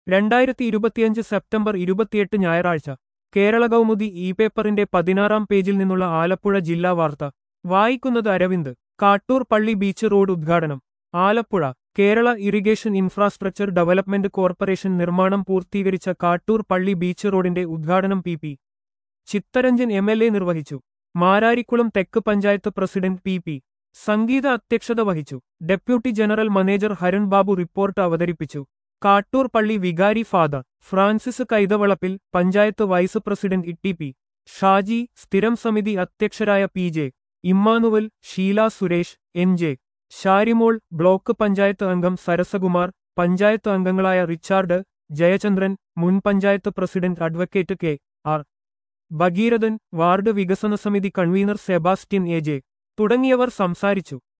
2025 September 28 ഞായറാഴ്ച Kerala Kaumudi E പേപ്പറിന്റെ 16-ാം പേജിൽ നിന്നുള്ള ആലപ്പുഴ ജില്ലാ വാർത്ത വായിക്കുന്നത് അരവിന്ദ്. കാട്ടൂർ പള്ളി ബീച്ച് റോഡ് ഉദ്ഘാടനം. Alappuzha. Kerala irrigation infrastructure development corporation നിർമ്മാണം പൂർത്തീകരിച്ച കാട്ടൂർ പള്ളി ബീച്ച് റോഡിന്റെ ഉദ്ഘാടനം പി. ചിത്തരഞ്ജൻ എം.എൽ.എ. നിർവഹിച്ചു. മാരാരിക്കുളം തെക്ക് പഞ്ചായത്ത് പ്രസിഡന്റ് പി. സംഗീത അധ്യക്ഷത വഹിച്ചു. Deputy general manager Haran Babu report അവതരിപ്പിച്ചു. കാട്ടൂർ പള്ളി വികാരി father Francis Kaithavalappil, panchayat vice president P. Shaji, സ്ഥിരം സമിതി അധ്യക്ഷരായ P J. Emmanuel, Sheela Suresh, N J. Sharimol, block panchayat അംഗം സരസകുമാർ, പഞ്ചായത്ത് അംഗങ്ങളായ റിച്ചാർഡ്, ജയചന്ദ്രൻ, മുൻ panchayat president advocate K R. Bhageerathan, ward വികസന സമിതി കൺവീനർ സെബാസ്റ്റ്യൻ എ.ജെ. തുടങ്ങിയവർ സംസാരിച്ചു.